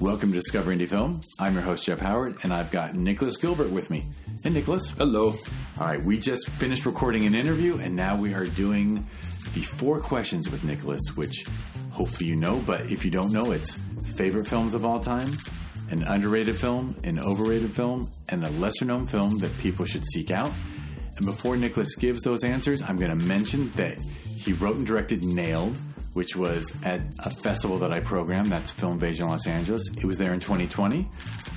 Welcome to Discover Indie Film. I'm your host, Jeff Howard, and I've got Nicholas Gilbert with me. Hey, Nicholas. Hello. All right, we just finished recording an interview, and now we are doing the 4 questions with Nicholas, which hopefully you know, but if you don't know, it's favorite films of all time, an underrated film, an overrated film, and a lesser-known film that people should seek out. And before Nicholas gives those answers, I'm going to mention that he wrote and directed Nailed, which was at a festival that I programmed. That's Filmvasion Los Angeles. It was there in 2020.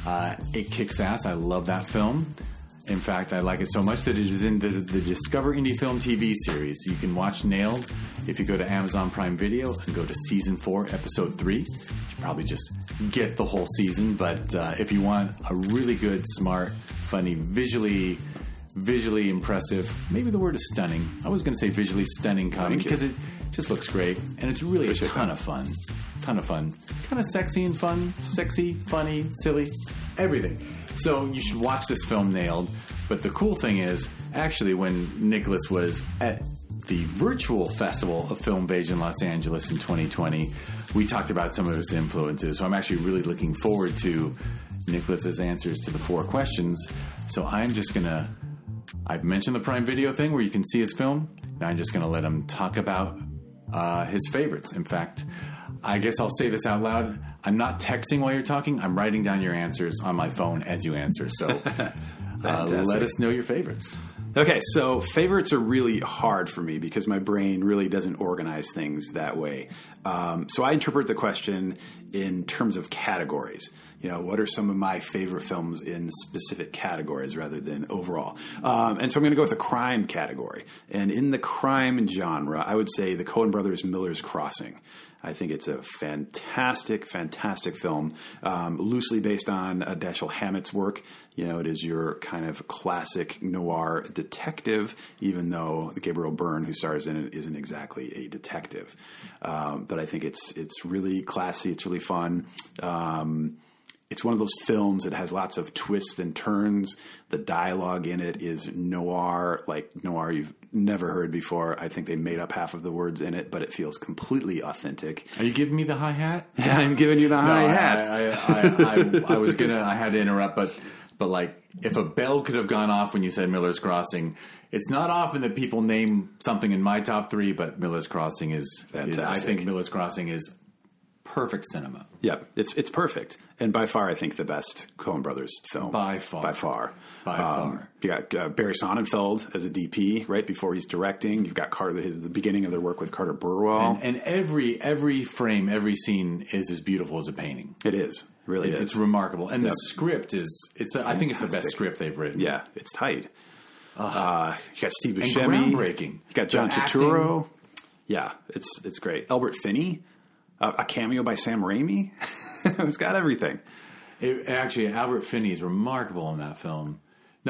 It kicks ass. I love that film. In fact, I like it so much that it is in the Discover Indie Film TV series. You can watch Nailed if you go to Amazon Prime Video and go to Season 4, Episode 3. You should probably just get the whole season. But if you want a really good, smart, funny, visually impressive, maybe the word is stunning. I was going to say visually stunning comedy because it just looks great. And it's really a ton of fun. Kind of sexy and fun. Sexy, funny, silly, everything. So you should watch this film, Nailed. But the cool thing is, actually, when Nicholas was at the virtual festival of Filmvasion Los Angeles in 2020, we talked about some of his influences. So I'm actually really looking forward to Nicholas's answers to the 4 questions. So I'm just going to... I've mentioned the Prime Video thing where you can see his film. Now I'm just going to let him talk about his favorites. In fact, I guess I'll say this out loud. I'm not texting while you're talking. I'm writing down your answers on my phone as you answer. So let us know your favorites. Okay, so favorites are really hard for me because my brain really doesn't organize things that way. So I interpret the question in terms of categories. You know, what are some of my favorite films in specific categories rather than overall? And so I'm going to go with the crime category. And in the crime genre, I would say the Coen Brothers' Miller's Crossing. I think it's a fantastic film, loosely based on Dashiell Hammett's work. You know, it is your kind of classic noir detective, even though Gabriel Byrne, who stars in it, isn't exactly a detective. But I think it's really classy. It's really fun. It's one of those films that has lots of twists and turns. The dialogue in it is noir, like noir you've never heard before. I think they made up half of the words in it, but it feels completely authentic. Are you giving me the hi-hat? Yeah, I'm giving you the hi-hat. I was gonna. I had to interrupt, but like, if a bell could have gone off when you said Miller's Crossing, it's not often that people name something in my top 3, but Miller's Crossing is fantastic. I think Miller's Crossing is perfect cinema. Yeah, it's perfect. And by far, I think the best Coen Brothers film. By far. You got Barry Sonnenfeld as a DP right before he's directing. You've got the beginning of their work with Carter Burwell. And every frame, every scene is as beautiful as a painting. It is. It really is. It's remarkable. And the script is, I think it's the best script they've written. Yeah, it's tight. You got Steve Buscemi. And groundbreaking. You got John Turturro. Yeah, it's great. Albert Finney. A cameo by Sam Raimi. It's got everything. Actually, Albert Finney is remarkable in that film. No,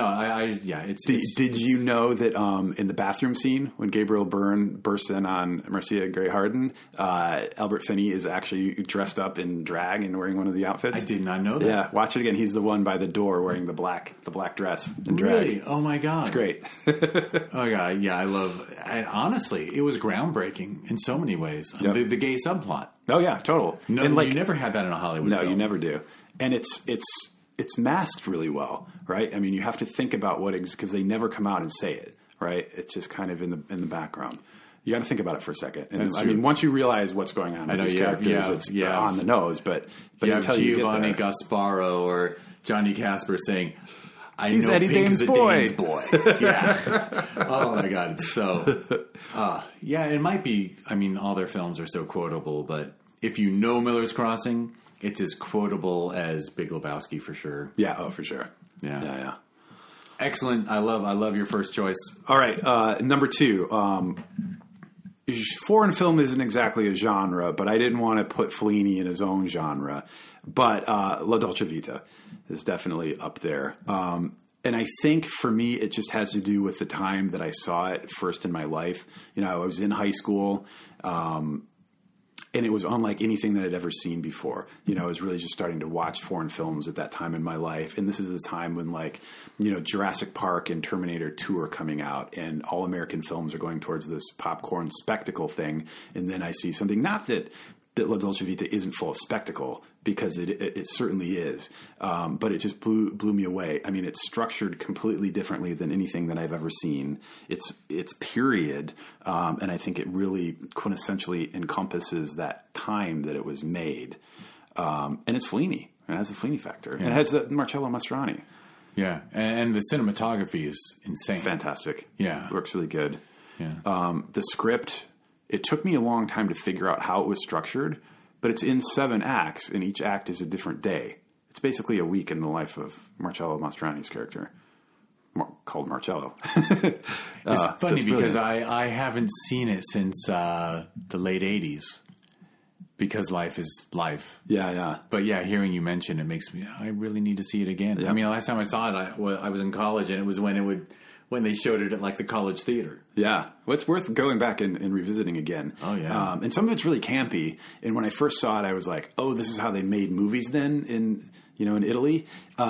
Did you know that in the bathroom scene when Gabriel Byrne bursts in on Marcia Gray Harden, Albert Finney is actually dressed up in drag and wearing one of the outfits? I did not know that. Yeah, watch it again. He's the one by the door wearing the black dress and drag. Really? Oh my god, it's great. Oh my god, yeah, I love. And honestly, it was groundbreaking in so many ways. Yep. The gay subplot. Oh yeah, total. No, and you never had that in a Hollywood film. No, you never do. And it's masked really well, right? I mean, you have to think about because they never come out and say it, right? It's just kind of in the background. You got to think about it for a second. And I mean, once you realize what's going on with these characters, it's on the nose. But you have until Giovanni you get there, Gasparo or Johnny Casper saying, he's Eddie Dane's boy. Yeah. Oh my god, it's so. Yeah, it might be. I mean, all their films are so quotable, but if you know Miller's Crossing, it's as quotable as Big Lebowski for sure. Yeah, oh for sure. Yeah. Excellent. I love your first choice. All right, number 2. Foreign film isn't exactly a genre, but I didn't want to put Fellini in his own genre. But La Dolce Vita is definitely up there. And I think for me, it just has to do with the time that I saw it first in my life. You know, I was in high school, and it was unlike anything that I'd ever seen before. You know, I was really just starting to watch foreign films at that time in my life. And this is the time when, like, you know, Jurassic Park and Terminator 2 are coming out, and all American films are going towards this popcorn spectacle thing. And then I see something, not that that La Dolce Vita isn't full of spectacle, because it certainly is. But it just blew me away. I mean, it's structured completely differently than anything that I've ever seen. It's period, and I think it really quintessentially encompasses that time that it was made. And it's Fellini. It has a Fellini factor. And it has the Marcello Mastroianni. Yeah, and the cinematography is insane. Fantastic. Yeah. It works really good. Yeah. The script, it took me a long time to figure out how it was structured, but it's in 7 acts, and each act is a different day. It's basically a week in the life of Marcello Mastroianni's character, called Marcello. It's funny because I haven't seen it since the late 80s. Because life is life. Yeah, yeah. But yeah, hearing you mention it makes me, I really need to see it again. Yeah. I mean, the last time I saw it, I was in college, and it was when they showed it at like the college theater. Yeah. Well, it's worth going back and revisiting again. Oh, yeah. And some of it's really campy. And when I first saw it, I was like, oh, this is how they made movies then in Italy.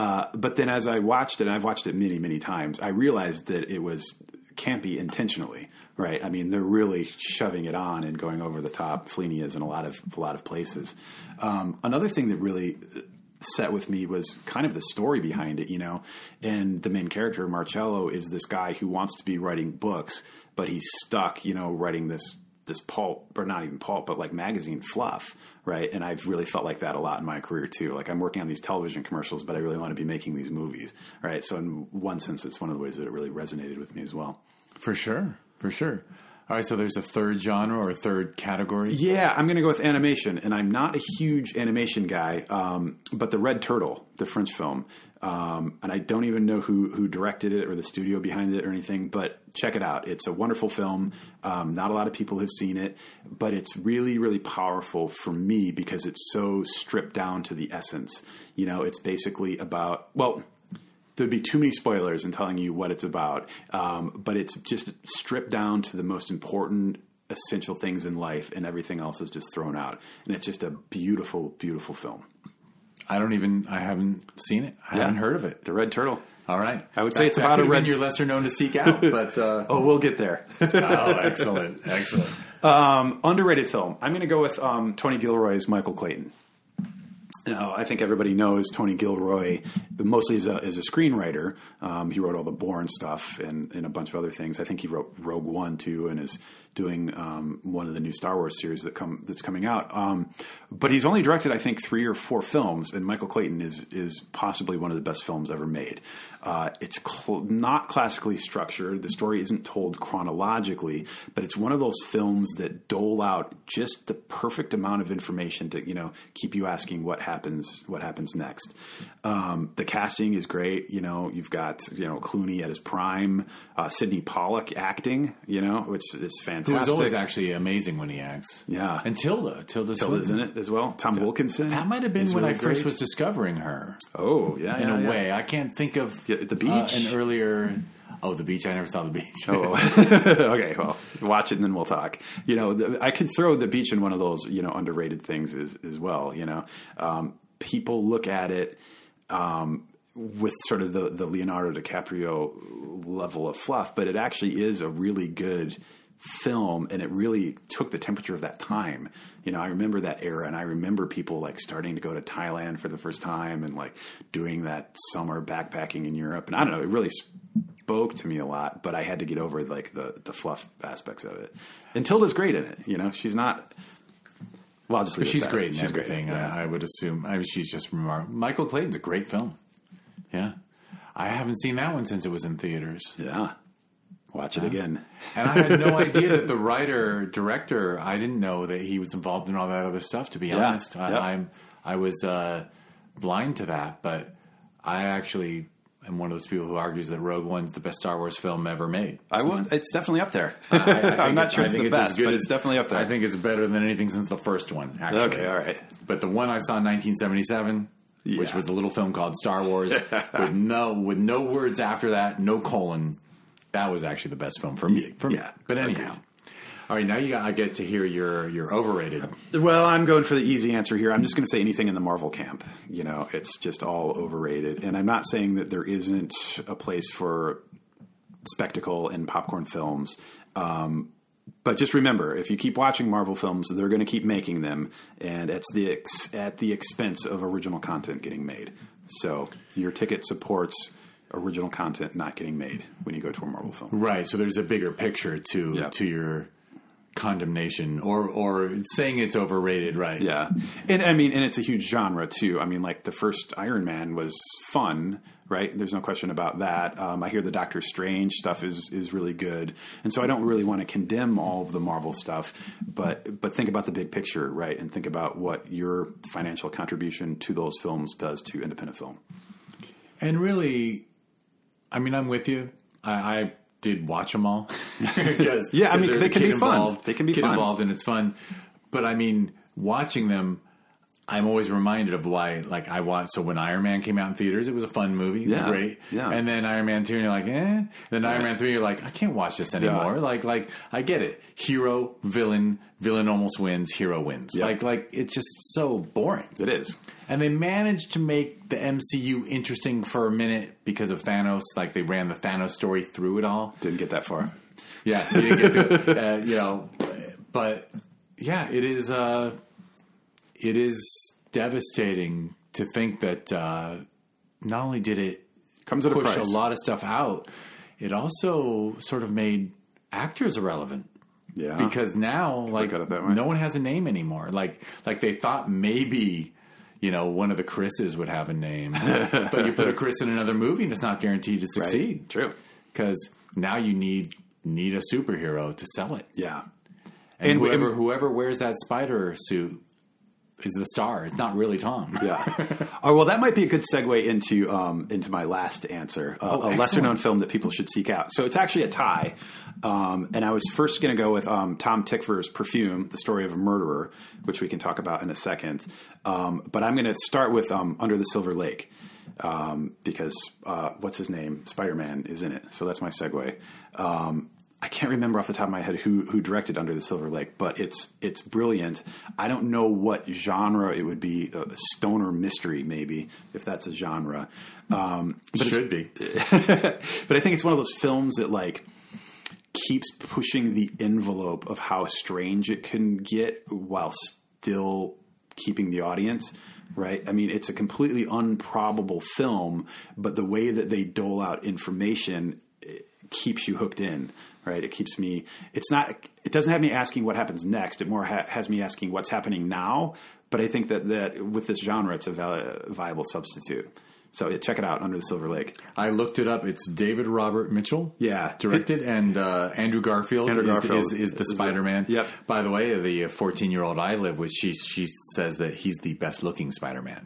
But then as I watched it, and I've watched it many, many times, I realized that it was campy intentionally. Right. I mean, they're really shoving it on and going over the top. Fellini is in a lot of places. Another thing that really set with me was kind of the story behind it, and the main character, Marcello, is this guy who wants to be writing books, but he's stuck, writing this pulp, or not even pulp, but like magazine fluff. Right. And I've really felt like that a lot in my career too. Like, I'm working on these television commercials, but I really want to be making these movies. Right. So in one sense, it's one of the ways that it really resonated with me as well. For sure. For sure. All right, so there's a third genre or a third category? Yeah, I'm going to go with animation, and I'm not a huge animation guy, but The Red Turtle, the French film, and I don't even know who directed it or the studio behind it or anything, but check it out. It's a wonderful film. Not a lot of people have seen it, but it's really, really powerful for me because it's so stripped down to the essence. It's basically about, well, there'd be too many spoilers in telling you what it's about, but it's just stripped down to the most important, essential things in life, and everything else is just thrown out. And it's just a beautiful, beautiful film. I haven't seen it. I haven't heard of it. The Red Turtle. All right. I would say it's about a red. You're lesser known to seek out, but oh, we'll get there. Oh, excellent. Underrated film. I'm going to go with Tony Gilroy's Michael Clayton. Now, I think everybody knows Tony Gilroy mostly as a screenwriter. He wrote all the Bourne stuff and a bunch of other things. I think he wrote Rogue One too, and is doing one of the new Star Wars series that's coming out. But he's only directed, I think, 3 or 4 films, and Michael Clayton is possibly one of the best films ever made. It's not classically structured. The story isn't told chronologically, but it's one of those films that dole out just the perfect amount of information to keep you asking what happens next. The casting is great. You've got Clooney at his prime, Sidney Pollack acting, which is fantastic. Who's always actually amazing when he acts. Yeah, and Tilda's in it as well. Tom Wilkinson. That might have been when I first was discovering her. Oh yeah, in a way. I can't think of The Beach. An earlier. Oh, The Beach. I never saw The Beach. Oh, okay. Well, watch it and then we'll talk. I could throw The Beach in one of those underrated things as well. People look at it with sort of the Leonardo DiCaprio level of fluff, but it actually is a really good film, and it really took the temperature of that time. I remember that era, and I remember people like starting to go to Thailand for the first time and like doing that summer backpacking in Europe. And I don't know, it really spoke to me a lot, but I had to get over like the fluff aspects of it. And Tilda's great in it. She's not. Well, I'll just leave it at that. She's great in She's everything. Great. Yeah. I would assume. She's just remarkable. Michael Clayton's a great film. Yeah, I haven't seen that one since it was in theaters. Yeah. Watch it again. And I had no idea that the writer-director, I didn't know that he was involved in all that other stuff, to be honest. I was blind to that, but I actually am one of those people who argues that Rogue One's the best Star Wars film ever made. It's definitely up there. I'm not sure it's the best, but it's definitely up there. I think it's better than anything since the first one, actually. Okay, all right. But the one I saw in 1977... Yeah. Which was a little film called Star Wars with no words after that, no colon. That was actually the best film for me. Yeah. But anyhow. All right, now I get to hear your overrated. Well, I'm going for the easy answer here. I'm just going to say anything in the Marvel camp. It's just all overrated. And I'm not saying that there isn't a place for spectacle in popcorn films. But just remember, if you keep watching Marvel films, they're going to keep making them, and it's at the expense of original content getting made. So your ticket supports original content not getting made when you go to a Marvel film. Right. So there's a bigger picture to your condemnation or saying it's overrated, right? Yeah. And I mean, and it's a huge genre too. I mean, like the first Iron Man was fun, right? There's no question about that. I hear the Doctor Strange stuff is really good. And so I don't really want to condemn all of the Marvel stuff, but think about the big picture, right? And think about what your financial contribution to those films does to independent film. And really, I mean, I'm with you. I did watch them all. Because yeah, I mean, they can be fun. They can be fun. Involved and it's fun. But I mean, watching them, I'm always reminded of why, like, I watched, so when Iron Man came out in theaters, it was a fun movie. It was great. Yeah. And then Iron Man 2, and you're like, eh. Then Iron Man 3, you're like, I can't watch this anymore. Yeah. Like, I get it. Hero, villain almost wins, hero wins. Yep. Like, it's just so boring. It is. And they managed to make the MCU interesting for a minute because of Thanos. Like, they ran the Thanos story through it all. Didn't get that far. Yeah, you didn't get to it. But, yeah, it is devastating to think that not only did it comes at push a price. A lot of stuff out, it also sort of made actors irrelevant. Yeah. Because now, like, no one has a name anymore. Like they thought maybe, one of the Chris's would have a name. But you put a Chris in another movie and it's not guaranteed to succeed. Right. True. Because now you need a superhero to sell it. Yeah. And whoever wears that spider suit is the star. It's not really Tom. Yeah. Oh, well, that might be a good segue into my last answer. A lesser known film that people should seek out. So it's actually a tie. And I was first going to go with Tom Tykwer's Perfume, The Story of a Murderer, which we can talk about in a second. But I'm going to start with Under the Silver Lake. Because what's his name? Spider-Man is in it. So that's my segue. I can't remember off the top of my head who directed Under the Silver Lake, but it's brilliant. I don't know what genre it would be, a stoner mystery maybe, if that's a genre. But it should be. But I think it's one of those films that like keeps pushing the envelope of how strange it can get while still keeping the audience. Right? I mean, it's a completely improbable film, but the way that they dole out information keeps you hooked in. Right? It keeps me. It doesn't have me asking what happens next. It more has me asking what's happening now. But I think that with this genre, it's a viable substitute. So check it out, Under the Silver Lake. I looked it up. It's David Robert Mitchell. Yeah. Directed, and Andrew Garfield, is the Spider-Man. Yep. By the way, the 14-year-old I live with, she says that he's the best-looking Spider-Man.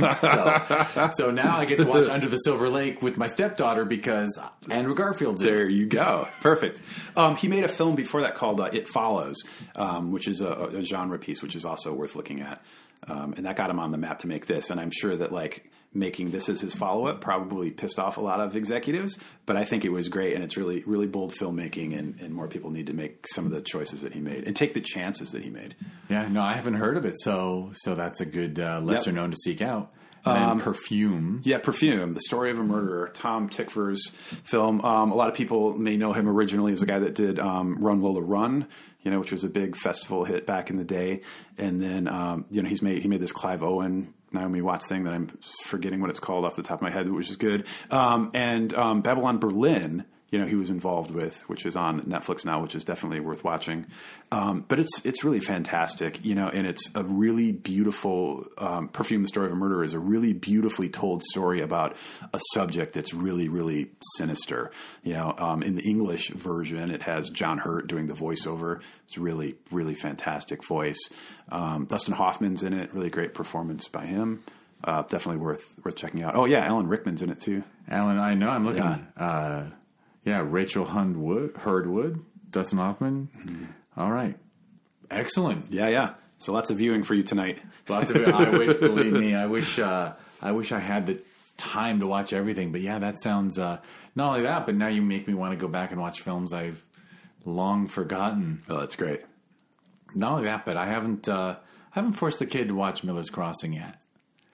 so now I get to watch Under the Silver Lake with my stepdaughter because Andrew Garfield's in it. There you go. Perfect. He made a film before that called It Follows, which is a genre piece, which is also worth looking at. And that got him on the map to make this. And I'm sure that, like, making this as his follow-up probably pissed off a lot of executives, but I think it was great, and it's really, really bold filmmaking, and more people need to make some of the choices that he made and take the chances that he made. Yeah, no, I haven't heard of it, so that's a good lesser known to seek out. And then Perfume. Yeah, Perfume, The Story of a Murderer, Tom Tykwer's film. A lot of people may know him originally as the guy that did Run, Lola, Run, which was a big festival hit back in the day. And then, he made this Clive Owen, Naomi Watts thing that I'm forgetting what it's called off the top of my head, which is good. And Babylon Berlin, he was involved with, which is on Netflix now, which is definitely worth watching. But it's really fantastic, and it's a really beautiful, Perfume, The Story of a Murderer is a really beautifully told story about a subject that's really, really sinister. In the English version, it has John Hurt doing the voiceover. It's really, really fantastic voice. Dustin Hoffman's in it. Really great performance by him. Definitely worth checking out. Oh yeah, Alan Rickman's in it too. Alan, I know. I'm looking. Yeah, Rachel Hurdwood, Dustin Hoffman. Mm-hmm. All right. Excellent. Yeah. So lots of viewing for you tonight. Lots of I believe me, I wish I had the time to watch everything. But yeah, that sounds, not only that, but now you make me want to go back and watch films I've long forgotten. Oh, that's great. Not only that, but I haven't forced the kid to watch Miller's Crossing yet.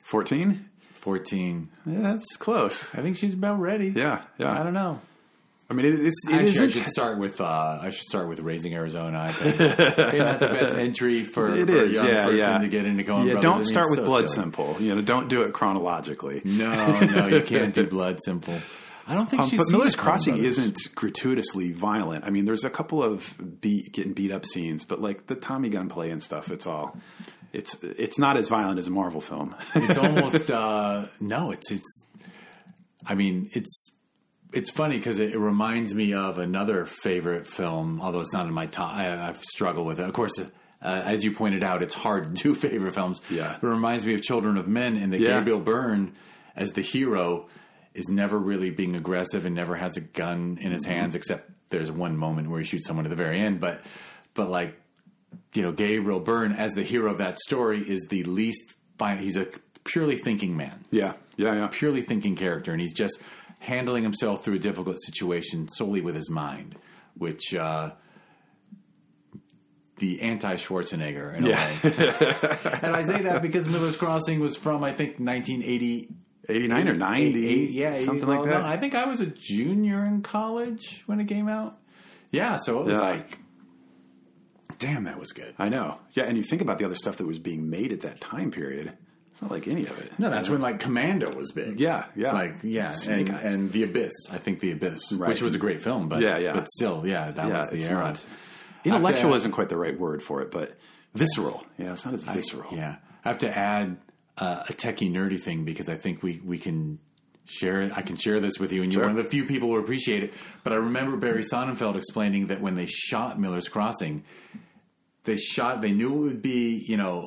14? 14. Yeah, that's close. I think she's about ready. Yeah. I don't know. I mean, it I should start with Raising Arizona. I think isn't that the best entry for a young person to get into Coen Brothers? Don't start with Blood Simple. Don't do it chronologically. No, you can't do Blood Simple. I don't think she's but Miller's Crossing isn't gratuitously violent. I mean, there's a couple of getting beat up scenes, but like the Tommy gun play and stuff, it's not as violent as a Marvel film. It's almost it's funny because it reminds me of another favorite film, although it's not in my top. I've struggled with it. Of course, as you pointed out, it's hard to do favorite films. Yeah. But it reminds me of Children of Men, and that Gabriel Byrne, as the hero, is never really being aggressive and never has a gun in his hands, except there's one moment where he shoots someone at the very end. But like, Gabriel Byrne as the hero of that story is the least violent. He's a purely thinking man. Yeah. Purely thinking character. And he's just handling himself through a difficult situation solely with his mind, which, the anti-Schwarzenegger in a way. And I say that because Miller's Crossing was from, I think, 1980. 89 or 90, something like that. No, I think I was a junior in college when it came out. Yeah, so it was like, damn, that was good. I know. Yeah, and you think about the other stuff that was being made at that time period. It's not like any of it. No, that's when like Commando was big. Yeah. And The Abyss. I think The Abyss, which was a great film, but but still, that was the era. Intellectual isn't quite the right word for it, but visceral. It's not as visceral. I have to add a techie nerdy thing because I think we can share. I can share this with you, and you're one of the few people who appreciate it. But I remember Barry Sonnenfeld explaining that when they shot Miller's Crossing, they knew it would be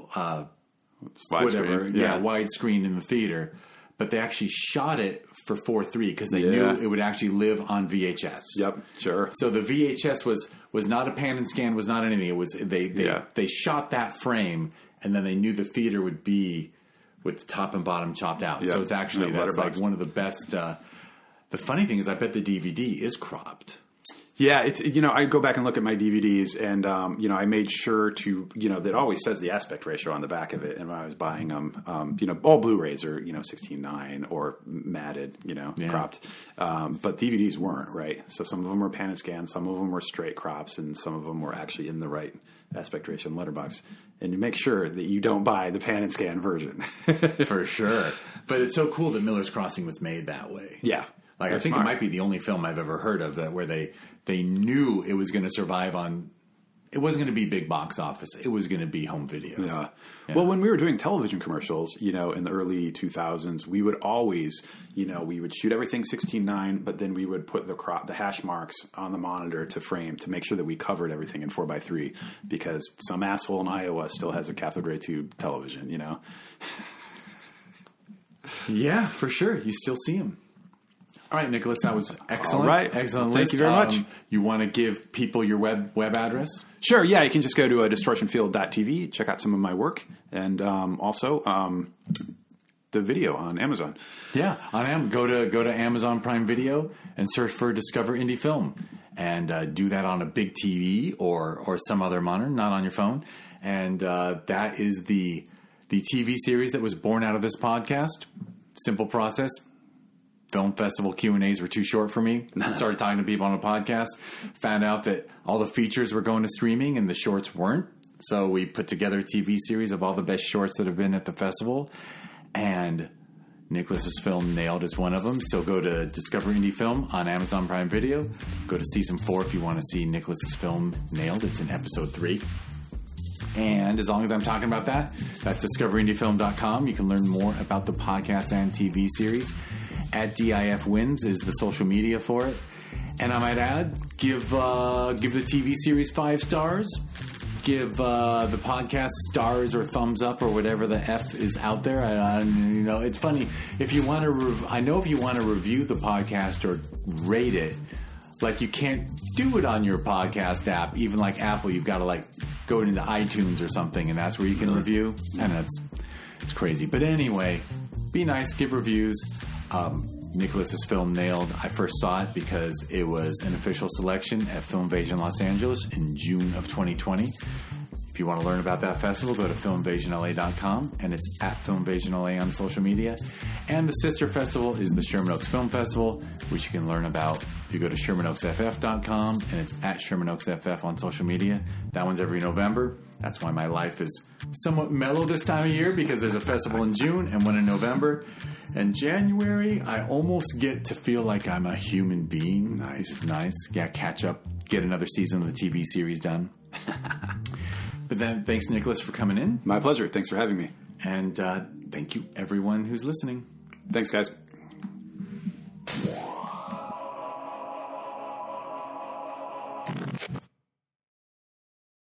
widescreen in the theater, but they actually shot it for 4:3 because they knew it would actually live on VHS. Yep, sure. So the VHS was not a pan and scan, was not anything. It was they shot that frame, and then they knew the theater would be with the top and bottom chopped out. Yep. So it's actually that's like one of the best. The funny thing is, I bet the DVD is cropped. Yeah, I go back and look at my DVDs, and I made sure to that always says the aspect ratio on the back of it. And when I was buying them, all Blu-rays are 16:9 or matted, cropped, but DVDs weren't, right. So some of them were pan and scan, some of them were straight crops, and some of them were actually in the right aspect ratio and letterbox. And you make sure that you don't buy the pan and scan version. For sure. But it's so cool that Miller's Crossing was made that way. Yeah. Like, I think it might be the only film I've ever heard of that where they knew it was going to survive on. It wasn't going to be big box office. It was going to be home video. Yeah. Well, when we were doing television commercials, in the early 2000s, we would always, we would shoot everything 16:9, but then we would put the hash marks on the monitor to frame to make sure that we covered everything in 4:3 because some asshole in Iowa still has a cathode ray tube television, Yeah, for sure. You still see them. All right, Nicholas, that was excellent. All right. Excellent Thank you very much. You want to give people your web address? Sure, yeah. You can just go to distortionfield.tv, check out some of my work, and also the video on Amazon. Yeah, go to Amazon Prime Video and search for Discover Indie Film. And do that on a big TV or some other monitor, not on your phone. And that is the TV series that was born out of this podcast. Simple process. Film festival Q&As were too short for me. Started talking to people on a podcast. Found out that all the features were going to streaming and the shorts weren't. So we put together a TV series of all the best shorts that have been at the festival. And Nicholas's film Nailed is one of them. So go to Discover Indie Film on Amazon Prime Video. Go to Season 4 if you want to see Nicholas's film Nailed. It's in Episode 3. And as long as I'm talking about that, that's discoverindiefilm.com. You can learn more about the podcast and TV series. At DIF Wins is the social media for it. And I might add, give the TV series 5 stars. Give the podcast stars or thumbs up or whatever the F is out there. It's funny. If you want to, I know if you want to review the podcast or rate it, like you can't do it on your podcast app. Even like Apple, you've got to go into iTunes or something, and that's where you can review. And it's crazy. But anyway, be nice, give reviews. Nicholas's film Nailed, I first saw it because it was an official selection at Filmvasion Los Angeles in June of 2020. If you want to learn about that festival, go to filminvasionla.com, and it's at filminvasionla on social media. And the sister festival is the Sherman Oaks Film Festival, which you can learn about if you go to ShermanOaksFF.com, and it's at ShermanOaksFF on social media. That one's every November. That's why my life is somewhat mellow this time of year, because there's a festival in June and one in November. And January, I almost get to feel like I'm a human being. Nice. Yeah, catch up, get another season of the TV series done. But then, thanks, Nicholas, for coming in. My pleasure. Thanks for having me. And thank you, everyone who's listening. Thanks, guys.